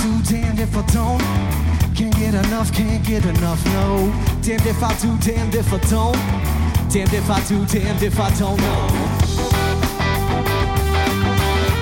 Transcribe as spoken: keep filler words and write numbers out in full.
do, damned if I don't. Can't get enough, can't get enough, no. Damned if I do, damned if I don't. Damned if I do, damned if I don't know.